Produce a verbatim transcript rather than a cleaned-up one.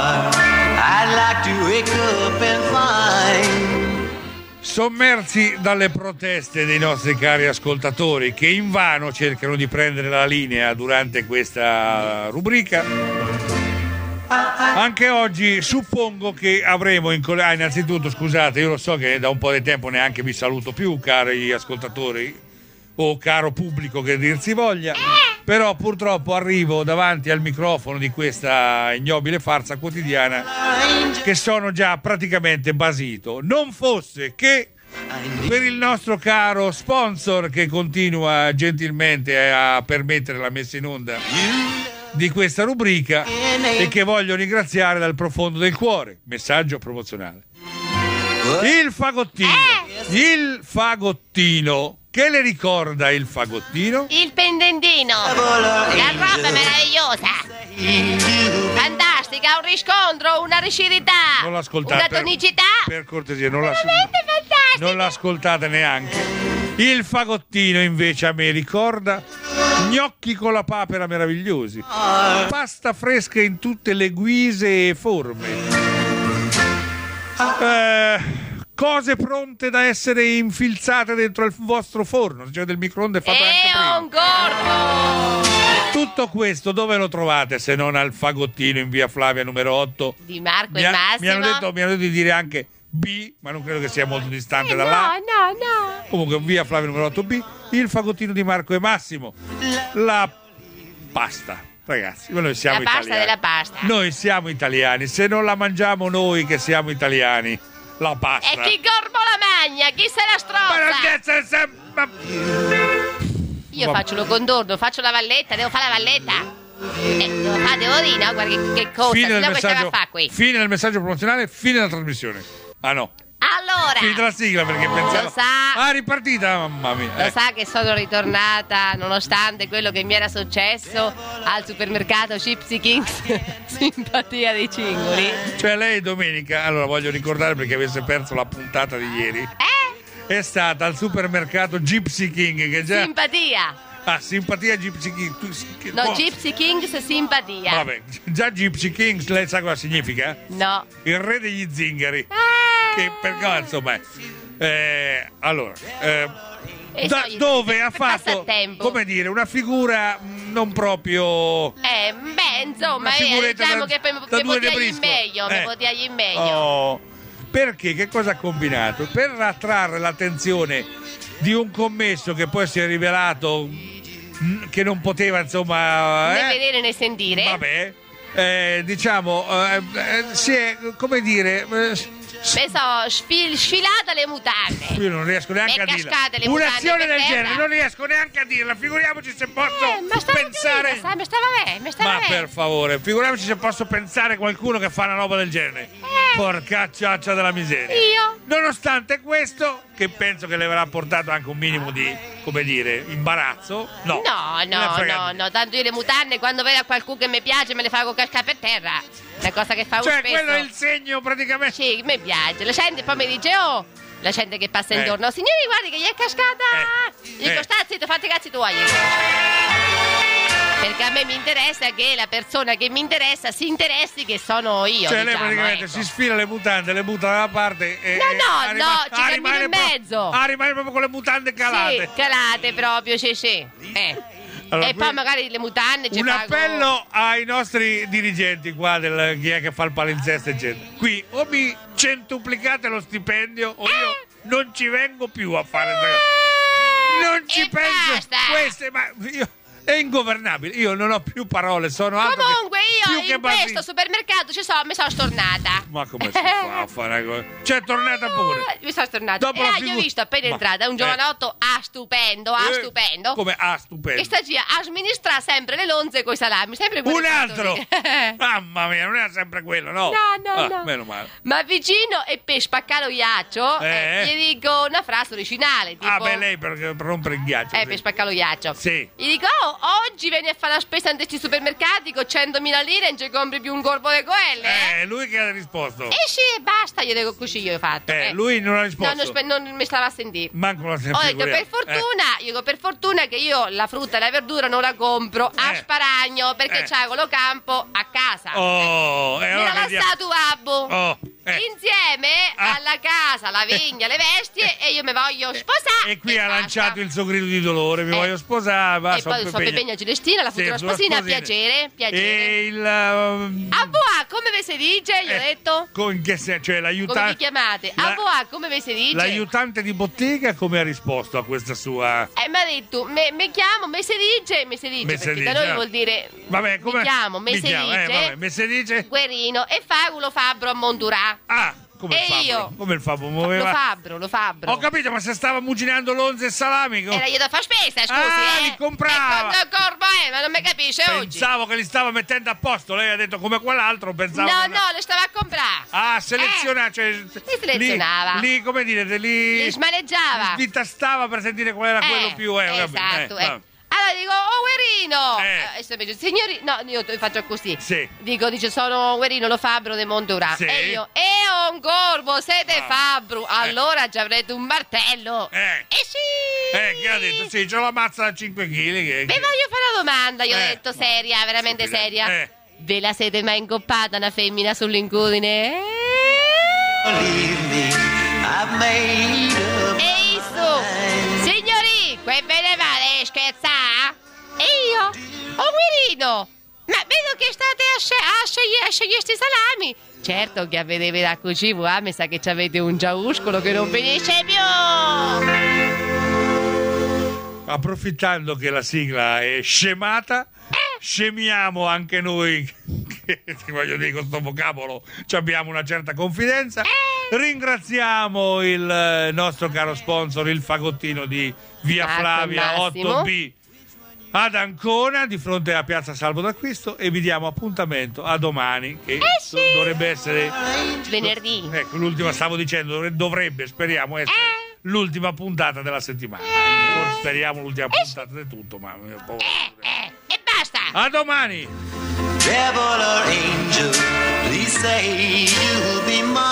I'd like to wake up and find. Sommersi dalle proteste dei nostri cari ascoltatori che invano cercano di prendere la linea durante questa rubrica, anche oggi suppongo che avremo in colla... ah, innanzitutto scusate, io lo so che da un po' di tempo neanche vi saluto più, cari ascoltatori o caro pubblico che dir si voglia, però purtroppo arrivo davanti al microfono di questa ignobile farsa quotidiana che sono già praticamente basito, non fosse che per il nostro caro sponsor che continua gentilmente a permettere la messa in onda di questa rubrica e che voglio ringraziare dal profondo del cuore. Messaggio promozionale. Il fagottino, il fagottino. Che le ricorda il fagottino? Il pendentino, la roba meravigliosa, fantastica, un riscontro, una rigidità, Non l'ascoltate, una per- tonicità. Per cortesia, non, la, Veramente fantastico. non l'ascoltate neanche. Il fagottino invece a me ricorda gnocchi con la papera meravigliosi, pasta fresca in tutte le guise e forme, eh, cose pronte da essere infilzate dentro il vostro forno, cioè del microonde fatto anche E prima. un gorgo Tutto questo dove lo trovate se non al fagottino in via Flavia numero otto? di Marco Mi, e ha- Massimo. mi hanno detto, mi hanno detto di dire anche B, ma non credo che sia molto distante Eh, da no, là. no, no. Comunque via Flavia numero otto B, il fagottino di Marco e Massimo, la pasta. Ragazzi, noi siamo La pasta italiani. della pasta. Noi siamo italiani, se non la mangiamo noi che siamo italiani, la pasta. E chi gorbo la magna? Chi se la Ma non strozza? deve essere sempre... Io Vabbè. faccio lo condorno, faccio la valletta, devo fare la valletta. Eh, devo fare, devo dire, no? Guarda che, che cosa, Fine se del, no che stiamo messaggio, a fare qui. fine del messaggio promozionale, fine della trasmissione. Ah no, Allora, finita la sigla perché pensavo... lo sa, Ah, ripartita, mamma mia. lo eh. sa che sono ritornata nonostante quello che mi era successo al supermercato Gypsy Kings, simpatia dei cingoli. Cioè lei domenica, allora voglio ricordare perché avesse perso la puntata di ieri, Eh? è stata al supermercato Gypsy King che già... Simpatia. Ah, simpatia Gypsy King. Tu- che- No, oh, Gypsy Kings simpatia. Vabbè, già Gypsy King, lei sa cosa significa? No. Il re degli zingari. Eh. Che per no, insomma, eh, allora, eh, E da- so- dove ha per fatto, passatempo. come dire, una figura mh, non proprio... Eh, beh, insomma, Una eh, figuretta diciamo da- che poi da mi due potiagli Debrisco. meglio, mi Eh. potiagli meglio. Oh, perché che cosa ha combinato? Per attrarre l'attenzione di un commesso che poi si è rivelato mh, che non poteva, insomma, Né eh, vedere né sentire. vabbè, eh, diciamo, eh, eh, si è, come dire, eh, Mi so sfil- sfilata le mutande. io non riesco neanche E a dirla. cascate le mutande Un'azione per del terra. genere, non riesco neanche a dirla. Figuriamoci se posso Eh, ma stava pensare. capito, sa, mi stava bene, mi stava Ma bene. per favore, figuriamoci se posso pensare a qualcuno che fa una roba del genere. Eh. Porca ciaccia della miseria. Io? Nonostante questo, che penso che le avrà portato anche un minimo di, come dire, imbarazzo. No. No, Me ne no, frega no, niente. no, tanto io le mutande quando vedo a qualcuno che mi piace me le faccio cascare per terra. Una cosa che fa Cioè, spesso. quello è il segno praticamente. Sì, mi piace. La gente poi mi dice, oh, la gente che passa Eh. intorno, signori, guardi che gli è cascata. Eh. Io dico, Eh. sta zitto, fatti i cazzi tuoi. Perché a me mi interessa che la persona che mi interessa si interessi che sono io. Cioè, lei diciamo, praticamente ecco. si sfila le mutande, le butta da una parte e. No, no, e no, arriva- ci ah, cammino rimane in pro- mezzo. Ah, rimane proprio con le mutande calate. Sì, calate proprio, sì, sì. Eh. Allora, e qui- poi magari le mutande ci Un pago- appello ai nostri dirigenti qua del chi è che fa il palinsesto eccetera. Qui o mi centuplicate lo stipendio o io non ci vengo più a fare Eh, non ci e penso basta. queste ma io è ingovernabile, io non ho più parole, sono altro che- Comunque più io che in bambino. questo supermercato ci sono, mi sono stornata. Ma come si fa a fare una cosa? C'è tornata pure. Eh, Mi sono stornata. Dopo E la ah, figu- io ho visto appena Ma- entrata un eh. giovanotto ah stupendo, ah Eh, stupendo. Come ah stupendo. Che sta gira a sministrare sempre le lonze coi salami, sempre quelle Un altro. fattorie. Mamma mia, non era sempre quello, no? No, no, Ah, no. meno male. Ma vicino e per spaccare lo ghiaccio, Eh. eh, gli dico una frase originale, tipo Ah, beh, lei per, per rompere il ghiaccio. Eh, sì. per spaccare lo ghiaccio. Sì. Gli dico, oh, oggi vieni a fare la spesa in questi supermercati con centomila lire e non ci compri più un corpo di quelle, eh? Eh, lui che ha risposto. Eh sì, basta, io dico così, io ho fatto. Eh, eh. lui non ha risposto. No, non, spe- non mi stava a sentire. Manco la Ho detto, figuriamo. per fortuna, io dico, per fortuna che io la frutta e la verdura non la compro a Eh. sparagno perché Eh. c'ago lo campo a casa. Oh, e Mi allora la che Passa tu, babbo. Oh, eh. Insieme Ah. alla casa, la vigna, le bestie e io mi voglio sposare. E qui ha basta. lanciato il suo grido di dolore, mi Eh. voglio sposare, va, E sono poi sua Pepegna. Pepegna Celestina, la Sì, futura sulla sposina, sposina. piacere, piacere. E il... um, A voi, come vi si dice? Gli ho eh, detto. co- in che senso? Cioè Come vi l'aiutante... chiamate? la- A voi, come vi si dice? L'aiutante di bottega come ha risposto a questa sua... Eh, mi ha detto, me, me chiamo, me si dice, me si dice, Me si perché da dice, noi ah. vuol dire, Vabbè, come... mi chiamo, me mi si chiamo, eh, dice, vabbè, me si dice... Guerino, e Fagulo Fabbro a Monturà. Ah, come il E fabbro? io? Come il fabbro Lo muoveva? Fabbro, lo Fabbro. Ho capito, ma se stava mucinando l'onze e salami... co- Era io da far spesa, scusi, Ah, eh. li comprava. E con corbo, eh, ma non mi capisce oggi. Pensavo che li stava mettendo a posto, lei ha detto come quell'altro, pensavo... No, che- no, le stava a comprare. Ah, seleziona, cioè... Li selezionava. Lì, come dire, li... Li smaneggiava. Li tastava per sentire qual era quello Eh, più... Eh, vabbè, esatto, eh, eh. vabbè. Allora dico, oh Guerino! Eh. Eh, adesso invece, signori, no, io t- faccio così. Sì. Dico, dice, sono Guerino, lo Fabbro di Monturà. Sì. E io, e ho un corvo, siete Ah. Fabbro, allora già avrete un martello. Eh. Eh sì! Eh, che ha detto? Sì, c'ho la mazza da cinque chili. Che... Vi voglio fare una domanda, io ho Eh. detto seria, veramente Stupida. seria. Eh. Ve la siete mai incoppata una femmina sull'incudine? Eh? Believe me, I've made up. E isso! Signori, che ve ne vale scherzare? E io? Oh Guerino! Ma vedo che state a, sce- a scegliere a scegliere sti salami! Certo che a vedere da così, ah, mi sa che avete un giauscolo che non finisce più! Approfittando che la sigla è scemata, scemiamo anche noi, che ti voglio dire, con sto vocabolo ci abbiamo una certa confidenza. Ringraziamo il eh, nostro caro sponsor, il fagottino di Via Marco e Flavia Massimo. otto B ad Ancona, di fronte a Piazza Salvo d'Acquisto, e vi diamo appuntamento a domani, che sì. do- dovrebbe essere... Venerdì. Ecco, l'ultima, stavo dicendo, dovre- dovrebbe, speriamo, essere Eh. l'ultima puntata della settimana. Forse speriamo l'ultima puntata di tutto, ma... Eh, eh, e basta! A domani! Devil or angel, please say you'll be mine.